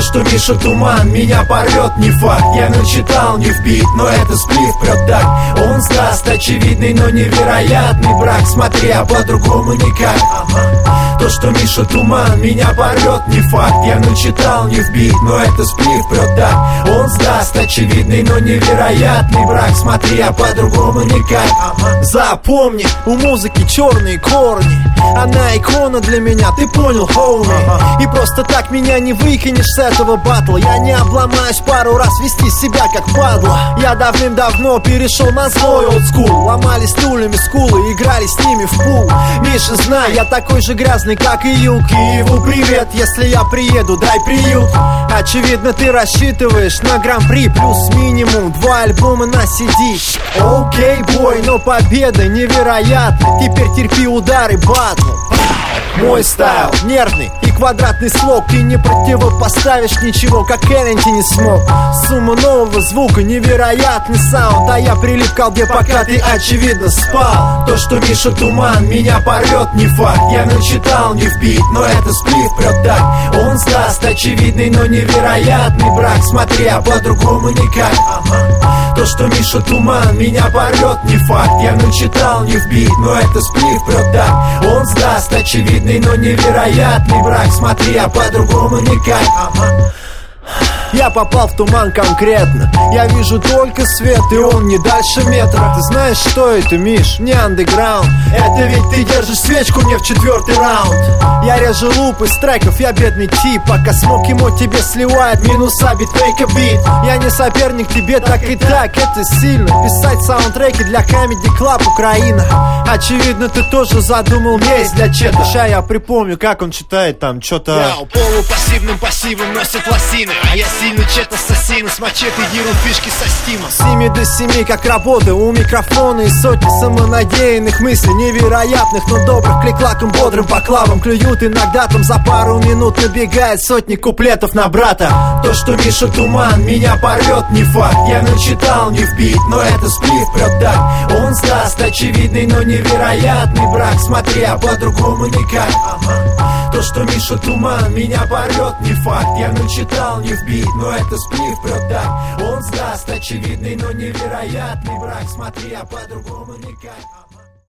То, что Миша Туман меня порвет, не факт. Я начитал не в бит, но это сплив прет так. Он сдаст очевидный, но невероятный брак. Смотри, а по-другому никак. То, что Миша Туман меня порвет, не факт. Я начитал не в бит, но это сплив прет так. Он сдаст очевидный, но невероятный брак. Смотри, а по-другому никак. Запомни, у музыки черные корни. Она икона для меня, ты понял, хоуми? И просто так меня не выкинешь с этого батла. Я не обломаюсь пару раз вести себя как падла. Я давным-давно перешел на злой олдскул. Ломали стульями скулы, играли с ними в пул. Миша, знай, я такой же грязный, как и юг. Киеву привет, если я приеду, дай приют. Очевидно, ты рассчитываешь на гран-при плюс минимум 2 альбома на CD. Окей, бой, но победа невероятна. Теперь терпи удары батл. Мой стайл нервный и квадратный слог. Ты не противопоставишь ничего, как Кеннеди не смог. Сумма нового звука, невероятный саунд. А я прилип к колде, пока ты, очевидно, спал. То, что Миша Туман меня порвет, не факт. Я начитал не в бит, но это сплив прет так. Он сдаст очевидный, но невероятный брак. Смотри, а по-другому никак. То, что Миша Туман меня порвет, не факт. Я начитал не в бит, но это сплив прет так. Он сдаст очевидный, но невероятный брак. Смотри, а по-другому никак. Я попал в туман конкретно. Я вижу только свет, и он не дальше метра. Ты знаешь, что это, Миш? Не андеграунд. Это ведь ты держишь свечку мне в 4-й раунд. Я режу луп из треков, я бедный тип. Пока смог ему тебе сливает минуса битмейка бит. Я не соперник тебе, так и так, это сильно. Писать саундтреки для Comedy Club Украина. Очевидно, ты тоже задумал месть для чета. Ща я припомню, как он читает там что-то. Полупассивным пассивом носят лосины. А я сильный чет ассасин с мачете деру фишки со стима. С 7 до 7, как работа у микрофона. И сотни самонадеянных мыслей, невероятных, но добрых. Клик-клаком, бодрым поклавом клюют. Иногда там за пару минут набегает сотни куплетов на брата. То, что Миша Туман меня порвет, не факт. Я начитал не в бит, но это сплив прет так. Он сдаст очевидный, но невероятный брак. Смотри, а по-другому никак. То, что Миша Туман меня порвет, не факт. Я начитал не в бит, но это сплив прет так. Он сдаст очевидный, но невероятный брак. Смотри, а по-другому никак.